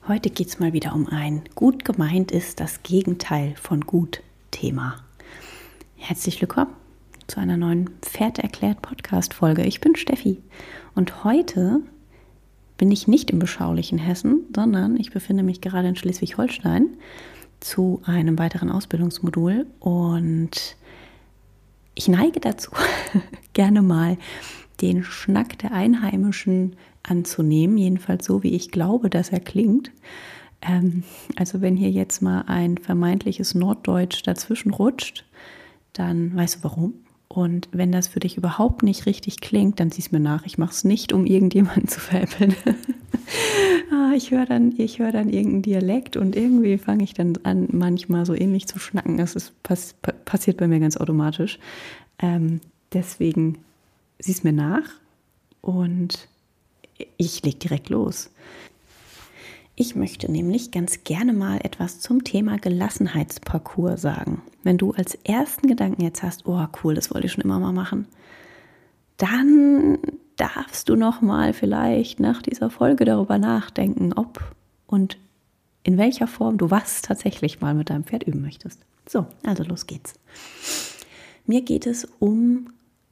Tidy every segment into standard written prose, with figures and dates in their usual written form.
Heute geht es mal wieder um ein gut gemeint ist das Gegenteil von gut Thema. Herzlich willkommen zu einer neuen Pferd erklärt Podcast-Folge. Ich bin Steffi und heute bin ich nicht im beschaulichen Hessen, sondern ich befinde mich gerade in Schleswig-Holstein zu einem weiteren Ausbildungsmodul und ich neige dazu, gerne mal den Schnack der Einheimischen anzunehmen, jedenfalls so, wie ich glaube, dass er klingt. Also wenn hier jetzt mal ein vermeintliches Norddeutsch dazwischen rutscht, dann weißt du warum. Und wenn das für dich überhaupt nicht richtig klingt, dann sieh es mir nach. Ich mache es nicht, um irgendjemanden zu veräppeln. Ich höre dann irgendeinen Dialekt und irgendwie fange ich dann an, manchmal so ähnlich zu schnacken. Das passiert bei mir ganz automatisch. Deswegen sieh es mir nach und ich lege direkt los. Ich möchte nämlich ganz gerne mal etwas zum Thema Gelassenheitsparcours sagen. Wenn du als ersten Gedanken jetzt hast, oh cool, das wollte ich schon immer mal machen, dann darfst du noch mal vielleicht nach dieser Folge darüber nachdenken, ob und in welcher Form du was tatsächlich mal mit deinem Pferd üben möchtest. So, also los geht's. Mir geht es um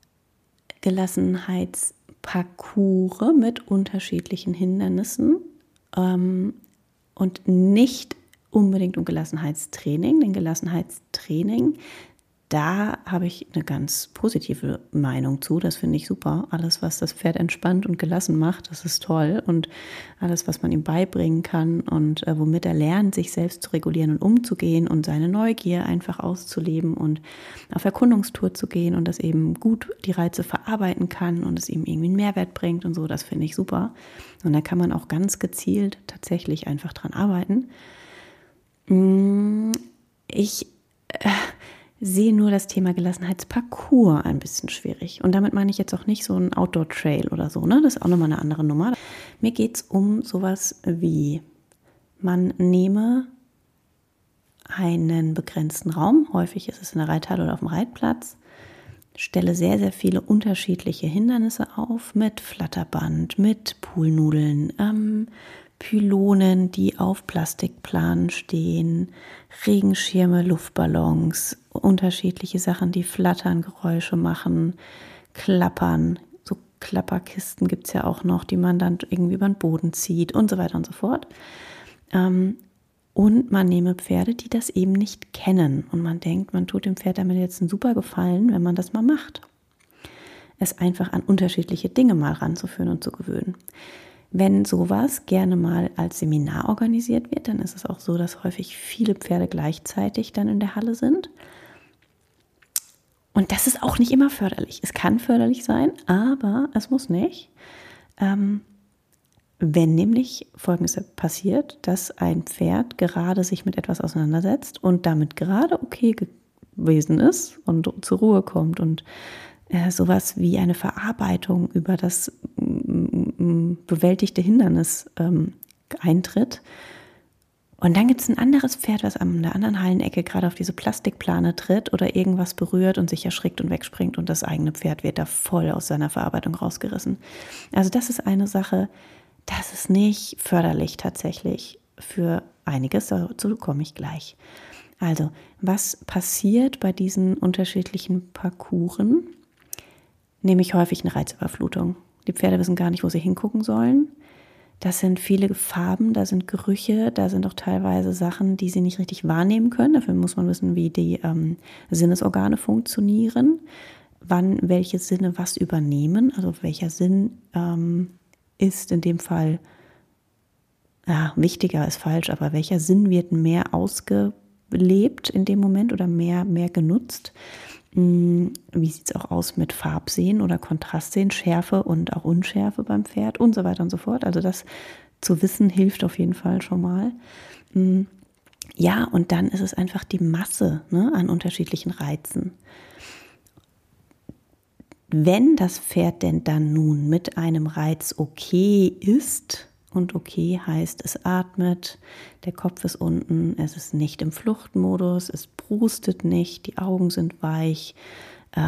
Gelassenheitsparcours mit unterschiedlichen Hindernissen und nicht unbedingt um Gelassenheitstraining. Denn Gelassenheitstraining, da habe ich eine ganz positive Meinung zu. Das finde ich super. Alles, was das Pferd entspannt und gelassen macht, das ist toll. Und alles, was man ihm beibringen kann und womit er lernt, sich selbst zu regulieren und umzugehen und seine Neugier einfach auszuleben und auf Erkundungstour zu gehen und das eben gut die Reize verarbeiten kann und es ihm irgendwie einen Mehrwert bringt und so, das finde ich super. Und da kann man auch ganz gezielt tatsächlich einfach dran arbeiten. Ich sehe nur das Thema Gelassenheitsparcours ein bisschen schwierig. Und damit meine ich jetzt auch nicht so ein Outdoor-Trail oder so, ne? Das ist auch nochmal eine andere Nummer. Mir geht es um sowas wie, man nehme einen begrenzten Raum, häufig ist es in der Reithalle oder auf dem Reitplatz, stelle sehr, sehr viele unterschiedliche Hindernisse auf mit Flatterband, mit Poolnudeln, Pylonen, die auf Plastikplanen stehen, Regenschirme, Luftballons, unterschiedliche Sachen, die flattern, Geräusche machen, klappern. So Klapperkisten gibt es ja auch noch, die man dann irgendwie über den Boden zieht und so weiter und so fort. Und man nehme Pferde, die das eben nicht kennen. Und man denkt, man tut dem Pferd damit jetzt einen super Gefallen, wenn man das mal macht. Es einfach an unterschiedliche Dinge mal ranzuführen und zu gewöhnen. Wenn sowas gerne mal als Seminar organisiert wird, dann ist es auch so, dass häufig viele Pferde gleichzeitig dann in der Halle sind. Und das ist auch nicht immer förderlich. Es kann förderlich sein, aber es muss nicht. Wenn nämlich Folgendes passiert, dass ein Pferd gerade sich mit etwas auseinandersetzt und damit gerade okay gewesen ist und zur Ruhe kommt und sowas wie eine Verarbeitung über das bewältigte Hindernis eintritt. Und dann gibt es ein anderes Pferd, was an der anderen Hallenecke gerade auf diese Plastikplane tritt oder irgendwas berührt und sich erschrickt und wegspringt und das eigene Pferd wird da voll aus seiner Verarbeitung rausgerissen. Also das ist eine Sache, das ist nicht förderlich tatsächlich für einiges, dazu komme ich gleich. Also, was passiert bei diesen unterschiedlichen Parcours? Nämlich häufig eine Reizüberflutung. Die Pferde wissen gar nicht, wo sie hingucken sollen. Das sind viele Farben, da sind Gerüche, da sind auch teilweise Sachen, die sie nicht richtig wahrnehmen können. Dafür muss man wissen, wie die Sinnesorgane funktionieren, wann welche Sinne was übernehmen. Also welcher Sinn ist in dem Fall, wichtiger ist falsch, aber welcher Sinn wird mehr ausgelebt in dem Moment oder mehr genutzt? Wie sieht es auch aus mit Farbsehen oder Kontrastsehen, Schärfe und auch Unschärfe beim Pferd und so weiter und so fort. Also das zu wissen hilft auf jeden Fall schon mal. Ja, und dann ist es einfach die Masse, ne, an unterschiedlichen Reizen. Wenn das Pferd denn dann nun mit einem Reiz okay ist, und okay heißt, es atmet, der Kopf ist unten, es ist nicht im Fluchtmodus, es brustet nicht, die Augen sind weich.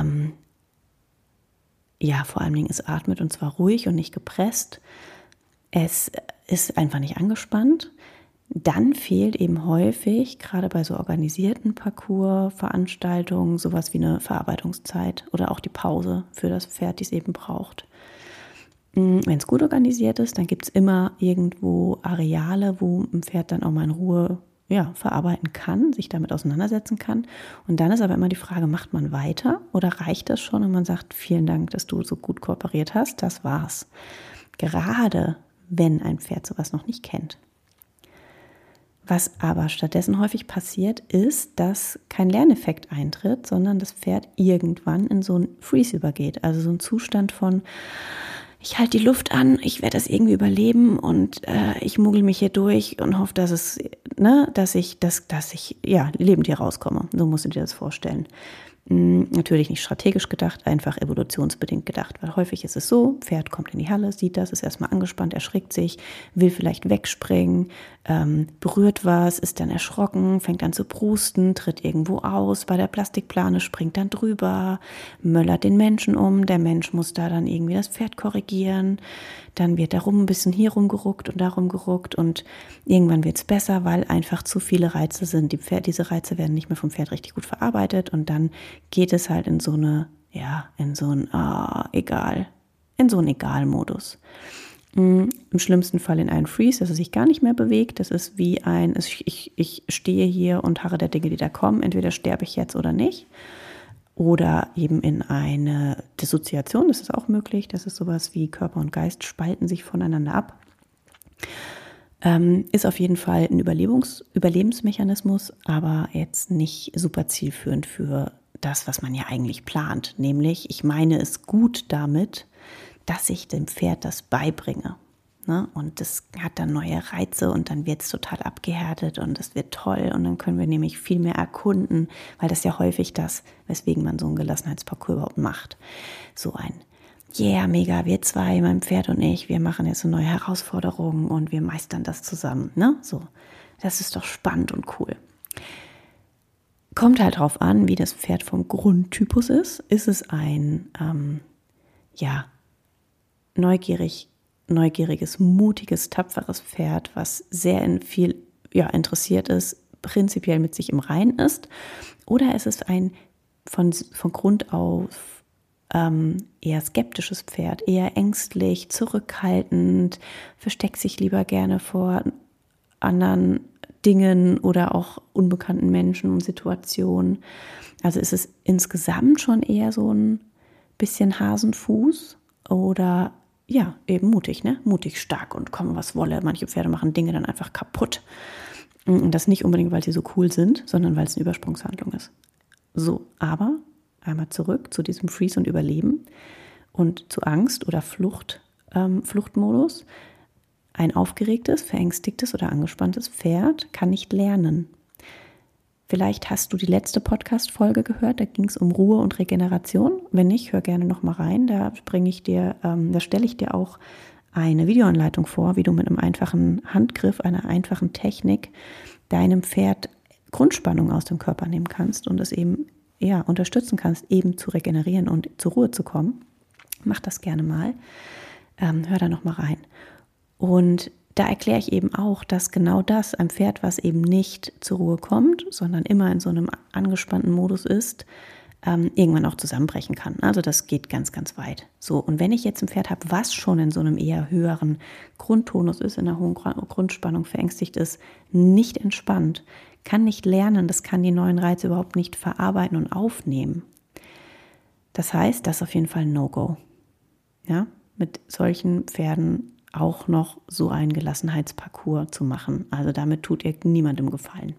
Vor allen Dingen es atmet und zwar ruhig und nicht gepresst. Es ist einfach nicht angespannt. Dann fehlt eben häufig, gerade bei so organisierten Parcours-Veranstaltungen, sowas wie eine Verarbeitungszeit oder auch die Pause für das Pferd, die es eben braucht. Wenn es gut organisiert ist, dann gibt es immer irgendwo Areale, wo ein Pferd dann auch mal in Ruhe verarbeiten kann, sich damit auseinandersetzen kann. Und dann ist aber immer die Frage, macht man weiter oder reicht das schon und man sagt, vielen Dank, dass du so gut kooperiert hast, das war's. Gerade wenn ein Pferd sowas noch nicht kennt. Was aber stattdessen häufig passiert, ist, dass kein Lerneffekt eintritt, sondern das Pferd irgendwann in so einen Freeze übergeht. Also so ein Zustand von, ich halte die Luft an, ich werde das irgendwie überleben und ich muggel mich hier durch und hoffe, dass ich lebend hier rauskomme. So musst du dir das vorstellen. Natürlich nicht strategisch gedacht, einfach evolutionsbedingt gedacht, weil häufig ist es so, Pferd kommt in die Halle, sieht das, ist erstmal angespannt, erschrickt sich, will vielleicht wegspringen, berührt was, ist dann erschrocken, fängt an zu prusten, tritt irgendwo aus bei der Plastikplane, springt dann drüber, möllert den Menschen um, der Mensch muss da dann irgendwie das Pferd korrigieren, dann wird darum ein bisschen hier rumgeruckt und da rumgeruckt und irgendwann wird es besser, weil einfach zu viele Reize sind. Diese Reize werden nicht mehr vom Pferd richtig gut verarbeitet und dann geht es halt in so einen Egal-Modus. Im schlimmsten Fall in einen Freeze, dass er sich gar nicht mehr bewegt. Das ist wie ich stehe hier und harre der Dinge, die da kommen. Entweder sterbe ich jetzt oder nicht. Oder eben in eine Dissoziation, das ist auch möglich. Das ist sowas wie Körper und Geist spalten sich voneinander ab. Ist auf jeden Fall ein Überlebensmechanismus, aber jetzt nicht super zielführend für das, was man ja eigentlich plant. Nämlich, ich meine es gut damit, dass ich dem Pferd das beibringe. Ne? Und das hat dann neue Reize und dann wird es total abgehärtet und es wird toll und dann können wir nämlich viel mehr erkunden, weil das ja häufig das, weswegen man so einen Gelassenheitsparcours überhaupt macht. So ein mega, wir zwei, mein Pferd und ich, wir machen jetzt eine neue Herausforderung und wir meistern das zusammen. Ne? So, das ist doch spannend und cool. Kommt halt drauf an, wie das Pferd vom Grundtypus ist. Ist es ein neugieriges, mutiges, tapferes Pferd, was sehr interessiert ist, prinzipiell mit sich im Reinen ist? Oder ist es ein von Grund auf eher skeptisches Pferd, eher ängstlich, zurückhaltend, versteckt sich lieber gerne vor anderen Dingen oder auch unbekannten Menschen und Situationen? Also ist es insgesamt schon eher so ein bisschen Hasenfuß oder eben mutig, ne? Mutig, stark und komme, was wolle. Manche Pferde machen Dinge dann einfach kaputt. Und das nicht unbedingt, weil sie so cool sind, sondern weil es eine Übersprungshandlung ist. So, aber einmal zurück zu diesem Freeze und Überleben und zu Angst oder Fluchtmodus. Ein aufgeregtes, verängstigtes oder angespanntes Pferd kann nicht lernen. Vielleicht hast du die letzte Podcast-Folge gehört, da ging es um Ruhe und Regeneration. Wenn nicht, hör gerne noch mal rein. Da stelle ich dir auch eine Videoanleitung vor, wie du mit einem einfachen Handgriff, einer einfachen Technik deinem Pferd Grundspannung aus dem Körper nehmen kannst und es eben unterstützen kannst, eben zu regenerieren und zur Ruhe zu kommen. Mach das gerne mal. Hör da noch mal rein. Und da erkläre ich eben auch, dass genau das ein Pferd, was eben nicht zur Ruhe kommt, sondern immer in so einem angespannten Modus ist, irgendwann auch zusammenbrechen kann. Also das geht ganz, ganz weit. So, und wenn ich jetzt ein Pferd habe, was schon in so einem eher höheren Grundtonus ist, in einer hohen Grundspannung verängstigt ist, nicht entspannt, kann nicht lernen, das kann die neuen Reize überhaupt nicht verarbeiten und aufnehmen. Das heißt, das ist auf jeden Fall ein No-Go. Ja, mit solchen Pferden auch noch so einen Gelassenheitsparcours zu machen. Also damit tut ihr niemandem Gefallen.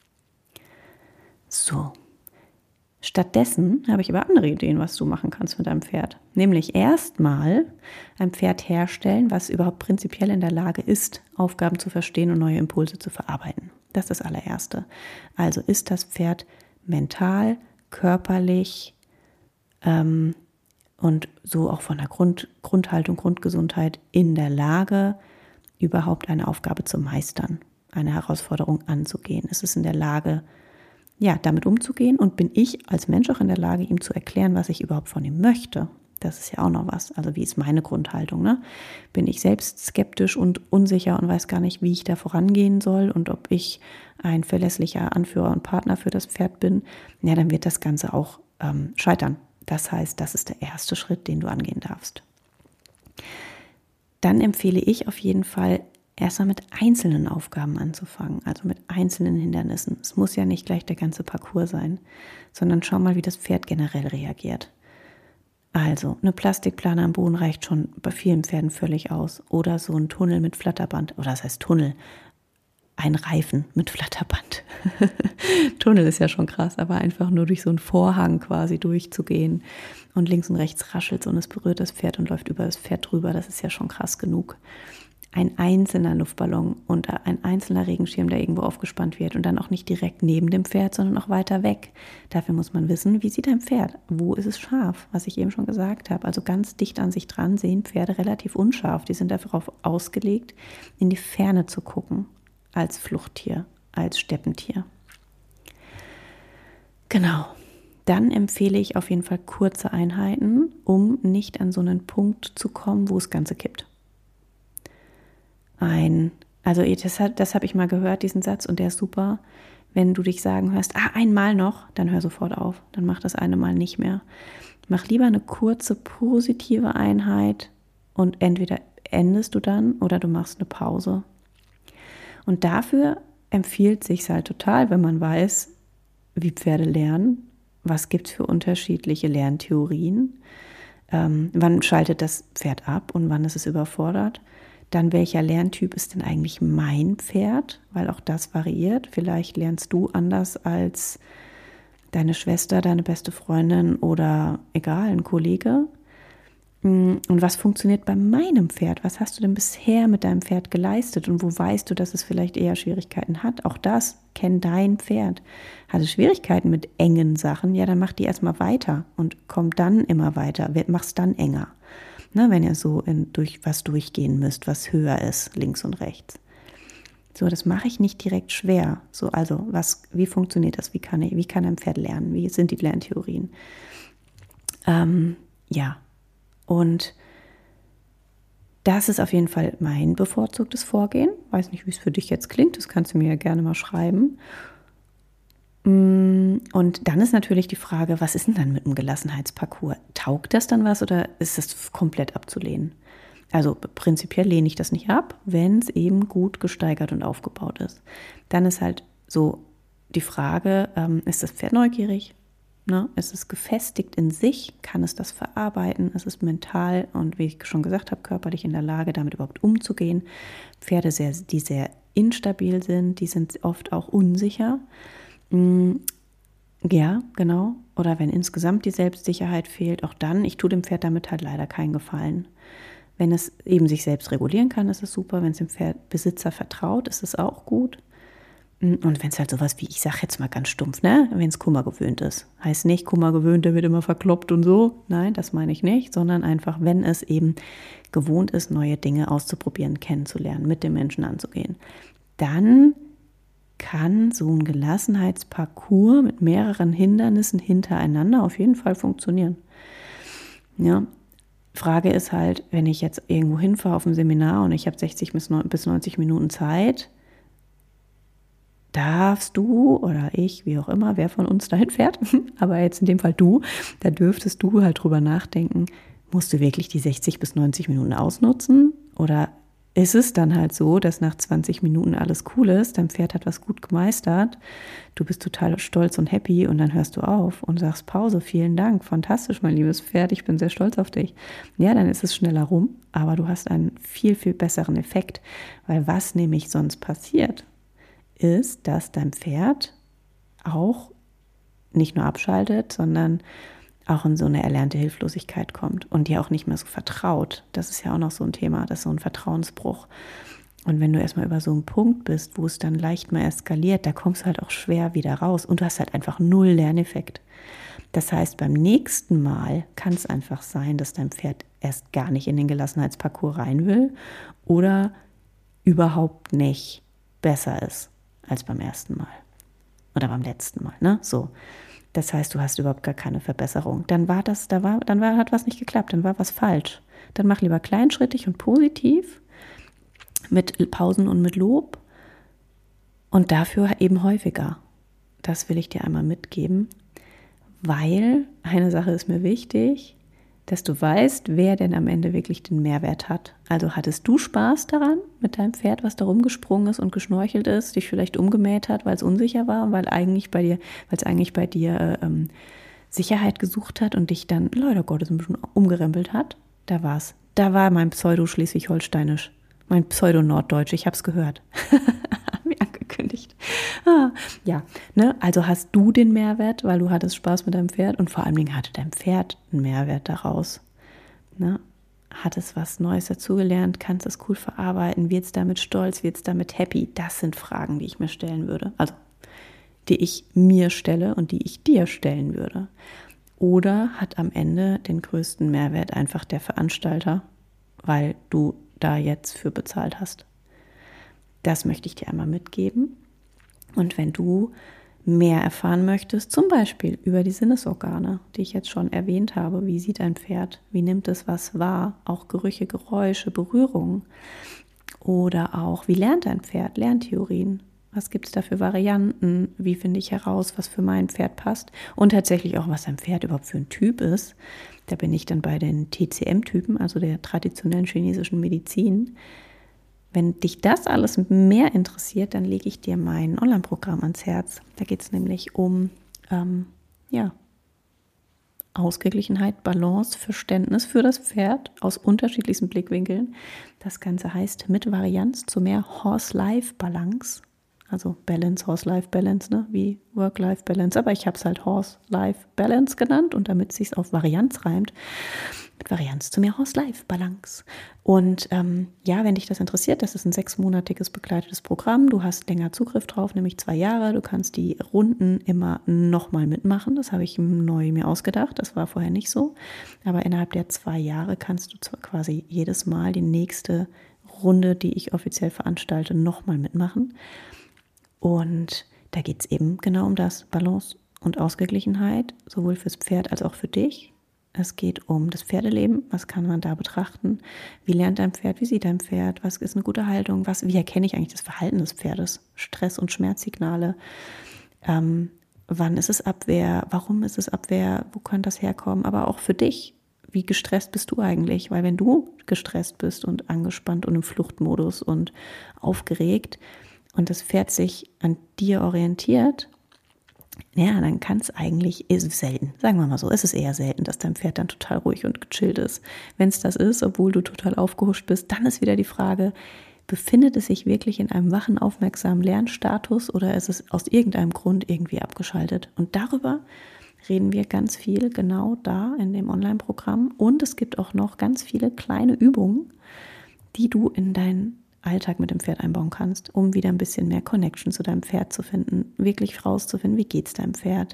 So. Stattdessen habe ich aber andere Ideen, was du machen kannst mit deinem Pferd. Nämlich erstmal ein Pferd herstellen, was überhaupt prinzipiell in der Lage ist, Aufgaben zu verstehen und neue Impulse zu verarbeiten. Das ist das allererste. Also ist das Pferd mental, körperlich und so auch von der Grundhaltung, Grundgesundheit in der Lage, überhaupt eine Aufgabe zu meistern, eine Herausforderung anzugehen. Es ist in der Lage, damit umzugehen und bin ich als Mensch auch in der Lage, ihm zu erklären, was ich überhaupt von ihm möchte. Das ist ja auch noch was. Also wie ist meine Grundhaltung, ne? Bin ich selbst skeptisch und unsicher und weiß gar nicht, wie ich da vorangehen soll und ob ich ein verlässlicher Anführer und Partner für das Pferd bin, ja, dann wird das Ganze auch scheitern. Das heißt, das ist der erste Schritt, den du angehen darfst. Dann empfehle ich auf jeden Fall, erstmal mit einzelnen Aufgaben anzufangen, also mit einzelnen Hindernissen. Es muss ja nicht gleich der ganze Parcours sein, sondern schau mal, wie das Pferd generell reagiert. Also, eine Plastikplane am Boden reicht schon bei vielen Pferden völlig aus. Oder so ein Tunnel mit Flatterband. Oder das heißt Tunnel, ein Reifen mit Flatterband. Tunnel ist ja schon krass, aber einfach nur durch so einen Vorhang quasi durchzugehen und links und rechts raschelt und es berührt das Pferd und läuft über das Pferd drüber, das ist ja schon krass genug. Ein einzelner Luftballon und ein einzelner Regenschirm, der irgendwo aufgespannt wird und dann auch nicht direkt neben dem Pferd, sondern auch weiter weg. Dafür muss man wissen, wie sieht ein Pferd? Wo ist es scharf? Was ich eben schon gesagt habe. Also ganz dicht an sich dran sehen Pferde relativ unscharf. Die sind darauf ausgelegt, in die Ferne zu gucken. Als Fluchttier, als Steppentier. Genau. Dann empfehle ich auf jeden Fall kurze Einheiten, um nicht an so einen Punkt zu kommen, wo das Ganze kippt. Das habe ich mal gehört, diesen Satz, und der ist super. Wenn du dich sagen hörst, einmal noch, dann hör sofort auf. Dann mach das eine Mal nicht mehr. Mach lieber eine kurze, positive Einheit und entweder endest du dann oder du machst eine Pause. Und dafür empfiehlt sich halt total, wenn man weiß, wie Pferde lernen, was gibt es für unterschiedliche Lerntheorien, wann schaltet das Pferd ab und wann ist es überfordert, dann welcher Lerntyp ist denn eigentlich mein Pferd, weil auch das variiert. Vielleicht lernst du anders als deine Schwester, deine beste Freundin oder egal, ein Kollege. Und was funktioniert bei meinem Pferd? Was hast du denn bisher mit deinem Pferd geleistet? Und wo weißt du, dass es vielleicht eher Schwierigkeiten hat? Auch das, kenn dein Pferd. Hat es Schwierigkeiten mit engen Sachen? Ja, dann mach die erstmal weiter und komm dann immer weiter. Mach's dann enger. Na, wenn ihr so durch was durchgehen müsst, was höher ist, links und rechts. So, das mache ich nicht direkt schwer. So, also, wie funktioniert das? Wie kann ein Pferd lernen? Wie sind die Lerntheorien? Ja. Und das ist auf jeden Fall mein bevorzugtes Vorgehen. Weiß nicht, wie es für dich jetzt klingt. Das kannst du mir ja gerne mal schreiben. Und dann ist natürlich die Frage, was ist denn dann mit dem Gelassenheitsparcours? Taugt das dann was oder ist das komplett abzulehnen? Also prinzipiell lehne ich das nicht ab, wenn es eben gut gesteigert und aufgebaut ist. Dann ist halt so die Frage, ist das Pferd neugierig? Ne? Ist es gefestigt in sich? Kann es das verarbeiten? Ist es mental und, wie ich schon gesagt habe, körperlich in der Lage, damit überhaupt umzugehen? Pferde, die sehr instabil sind, die sind oft auch unsicher. Ja, genau. Oder wenn insgesamt die Selbstsicherheit fehlt, auch dann, ich tue dem Pferd damit halt leider keinen Gefallen. Wenn es eben sich selbst regulieren kann, ist es super. Wenn es dem Pferdbesitzer vertraut, ist es auch gut. Und wenn es halt sowas wie, ich sage jetzt mal ganz stumpf, ne, wenn es Kummer gewöhnt ist. Heißt nicht, Kummer gewöhnt, der wird immer verkloppt und so. Nein, das meine ich nicht, sondern einfach, wenn es eben gewohnt ist, neue Dinge auszuprobieren, kennenzulernen, mit dem Menschen anzugehen, dann kann so ein Gelassenheitsparcours mit mehreren Hindernissen hintereinander auf jeden Fall funktionieren. Ja, Frage ist halt, wenn ich jetzt irgendwo hinfahre auf ein Seminar und ich habe 60 bis 90 Minuten Zeit, darfst du oder ich, wie auch immer, wer von uns dahin fährt, aber jetzt in dem Fall du, da dürftest du halt drüber nachdenken, musst du wirklich die 60 bis 90 Minuten ausnutzen oder ist es dann halt so, dass nach 20 Minuten alles cool ist, dein Pferd hat was gut gemeistert, du bist total stolz und happy und dann hörst du auf und sagst Pause, vielen Dank, fantastisch, mein liebes Pferd, ich bin sehr stolz auf dich. Ja, dann ist es schneller rum, aber du hast einen viel, viel besseren Effekt, weil was nämlich sonst passiert, ist, dass dein Pferd auch nicht nur abschaltet, sondern auch in so eine erlernte Hilflosigkeit kommt und dir auch nicht mehr so vertraut. Das ist ja auch noch so ein Thema, das ist so ein Vertrauensbruch. Und wenn du erstmal über so einen Punkt bist, wo es dann leicht mal eskaliert, da kommst du halt auch schwer wieder raus und du hast halt einfach null Lerneffekt. Das heißt, beim nächsten Mal kann es einfach sein, dass dein Pferd erst gar nicht in den Gelassenheitsparcours rein will oder überhaupt nicht besser ist als beim ersten Mal oder beim letzten Mal. Ne? So. Das heißt, du hast überhaupt gar keine Verbesserung. Dann hat was nicht geklappt, dann war was falsch. Dann mach lieber kleinschrittig und positiv, mit Pausen und mit Lob und dafür eben häufiger. Das will ich dir einmal mitgeben, weil eine Sache ist mir wichtig, dass du weißt, wer denn am Ende wirklich den Mehrwert hat. Also hattest du Spaß daran mit deinem Pferd, was da rumgesprungen ist und geschnorchelt ist, dich vielleicht umgemäht hat, weil es unsicher war und weil es eigentlich bei dir Sicherheit gesucht hat und dich dann, leider Gottes, ein bisschen umgerempelt hat? Da war's. Da war mein Pseudo-Schleswig-Holsteinisch, mein Pseudo-Norddeutsch, ich habe es gehört. Wie angekündigt. Ja, ne? Also hast du den Mehrwert, weil du hattest Spaß mit deinem Pferd und vor allen Dingen hatte dein Pferd einen Mehrwert daraus. Ne? Hat es was Neues dazugelernt, kannst es cool verarbeiten, wird es damit stolz, wird es damit happy? Das sind Fragen, die ich mir stellen würde. Also, die ich mir stelle und die ich dir stellen würde. Oder hat am Ende den größten Mehrwert einfach der Veranstalter, weil du da jetzt für bezahlt hast? Das möchte ich dir einmal mitgeben. Und wenn du mehr erfahren möchtest, zum Beispiel über die Sinnesorgane, die ich jetzt schon erwähnt habe, wie sieht ein Pferd, wie nimmt es was wahr, auch Gerüche, Geräusche, Berührungen oder auch, wie lernt ein Pferd, Lerntheorien, was gibt es da für Varianten, wie finde ich heraus, was für mein Pferd passt und tatsächlich auch, was ein Pferd überhaupt für ein Typ ist. Da bin ich dann bei den TCM-Typen, also der traditionellen chinesischen Medizin. Wenn dich das alles mehr interessiert, dann lege ich dir mein Online-Programm ans Herz. Da geht es nämlich um Ausgeglichenheit, Balance, Verständnis für das Pferd aus unterschiedlichsten Blickwinkeln. Das Ganze heißt mit Varianz zu mehr Horse-Life-Balance. Also Balance, Horse-Life-Balance, ne? Wie Work-Life-Balance. Aber ich habe es halt Horse-Life-Balance genannt und damit es sich auf Varianz reimt, mit Varianz zu mehr Horse-Life-Balance. Und wenn dich das interessiert, das ist ein 6-monatiges begleitetes Programm. Du hast länger Zugriff drauf, nämlich 2 Jahre. Du kannst die Runden immer nochmal mitmachen. Das habe ich neu mir ausgedacht. Das war vorher nicht so. Aber innerhalb der 2 Jahre kannst du quasi jedes Mal die nächste Runde, die ich offiziell veranstalte, nochmal mitmachen. Und da geht es eben genau um das, Balance und Ausgeglichenheit, sowohl fürs Pferd als auch für dich. Es geht um das Pferdeleben, was kann man da betrachten, wie lernt ein Pferd, wie sieht ein Pferd, was ist eine gute Haltung, wie erkenne ich eigentlich das Verhalten des Pferdes, Stress- und Schmerzsignale, wann ist es Abwehr, warum ist es Abwehr, wo könnte das herkommen, aber auch für dich, wie gestresst bist du eigentlich, weil wenn du gestresst bist und angespannt und im Fluchtmodus und aufgeregt, und das Pferd sich an dir orientiert, ja, dann kann es eigentlich, ist es selten, sagen wir mal so, ist es eher selten, dass dein Pferd dann total ruhig und gechillt ist. Wenn es das ist, obwohl du total aufgehuscht bist, dann ist wieder die Frage, befindet es sich wirklich in einem wachen, aufmerksamen Lernstatus oder ist es aus irgendeinem Grund irgendwie abgeschaltet? Und darüber reden wir ganz viel genau da in dem Online-Programm. Und es gibt auch noch ganz viele kleine Übungen, die du in deinen Alltag mit dem Pferd einbauen kannst, um wieder ein bisschen mehr Connection zu deinem Pferd zu finden, wirklich rauszufinden, wie geht es deinem Pferd.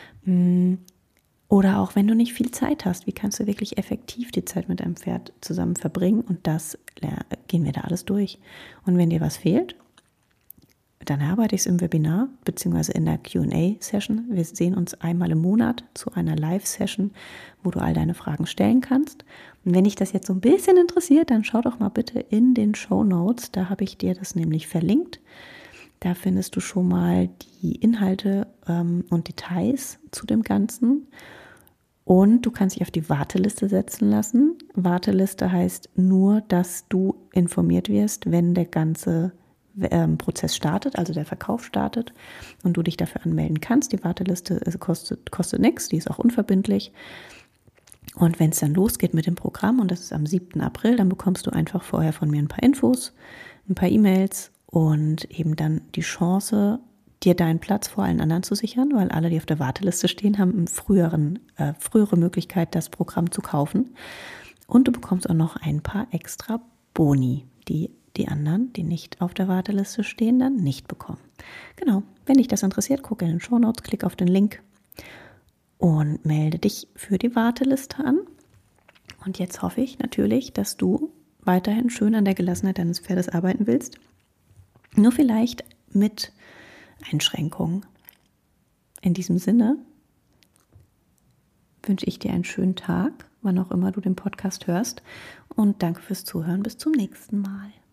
Oder auch, wenn du nicht viel Zeit hast, wie kannst du wirklich effektiv die Zeit mit deinem Pferd zusammen verbringen? Und das gehen wir da alles durch. Und wenn dir was fehlt, dann arbeite ich es im Webinar bzw. in der Q&A-Session. Wir sehen uns einmal im Monat zu einer Live-Session, wo du all deine Fragen stellen kannst. Und wenn dich das jetzt so ein bisschen interessiert, dann schau doch mal bitte in den Shownotes. Da habe ich dir das nämlich verlinkt. Da findest du schon mal die Inhalte und Details zu dem Ganzen. Und du kannst dich auf die Warteliste setzen lassen. Warteliste heißt nur, dass du informiert wirst, wenn der ganze Prozess startet, also der Verkauf startet und du dich dafür anmelden kannst. Die Warteliste kostet nichts, die ist auch unverbindlich. Und wenn es dann losgeht mit dem Programm, und das ist am 7. April, dann bekommst du einfach vorher von mir ein paar Infos, ein paar E-Mails und eben dann die Chance, dir deinen Platz vor allen anderen zu sichern, weil alle, die auf der Warteliste stehen, haben eine frühere Möglichkeit, das Programm zu kaufen. Und du bekommst auch noch ein paar extra Boni, die anderen, die nicht auf der Warteliste stehen, dann nicht bekommen. Genau, wenn dich das interessiert, guck in den Shownotes, klick auf den Link und melde dich für die Warteliste an. Und jetzt hoffe ich natürlich, dass du weiterhin schön an der Gelassenheit deines Pferdes arbeiten willst. Nur vielleicht mit Einschränkungen. In diesem Sinne wünsche ich dir einen schönen Tag, wann auch immer du den Podcast hörst. Und danke fürs Zuhören. Bis zum nächsten Mal.